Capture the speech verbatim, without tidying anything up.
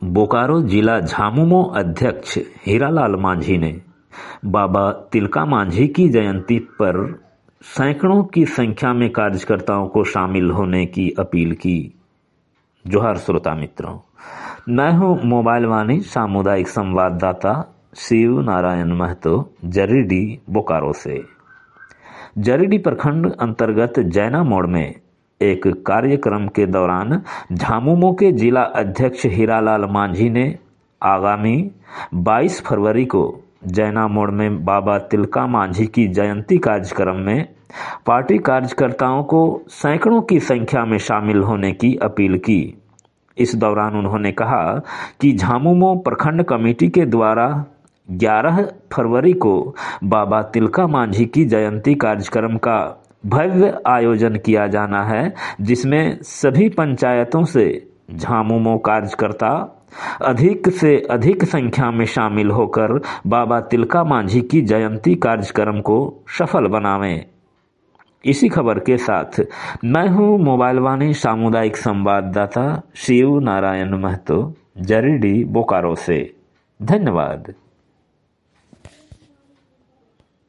बोकारो जिला झामुमो अध्यक्ष हीरालाल मांझी ने बाबा तिलका मांझी की जयंती पर सैकड़ों की संख्या में कार्यकर्ताओं को शामिल होने की अपील की। जोहार श्रोता मित्रों, मैं हूं मोबाइल वाणी सामुदायिक संवाददाता शिव नारायण महतो, जरीडी बोकारो से। जरीडी प्रखंड अंतर्गत जैना मोड़ में एक कार्यक्रम के दौरान झामुमो के जिला अध्यक्ष हीरालाल मांझी ने आगामी बाईस फरवरी को जैना मोड़ में बाबा तिलका मांझी की जयंती कार्यक्रम में पार्टी कार्यकर्ताओं को सैकड़ों की संख्या में शामिल होने की अपील की। इस दौरान उन्होंने कहा कि झामुमो प्रखंड कमेटी के द्वारा ग्यारह फरवरी को बाबा तिलका मांझी की जयंती कार्यक्रम का भव्य आयोजन किया जाना है, जिसमें सभी पंचायतों से झामुमो कार्यकर्ता अधिक से अधिक संख्या में शामिल होकर बाबा तिलका मांझी की जयंती कार्यक्रम को सफल बनावें। इसी खबर के साथ मैं हूं मोबाइल वाणी सामुदायिक संवाददाता शिव नारायण महतो, जरीडी बोकारो से। धन्यवाद।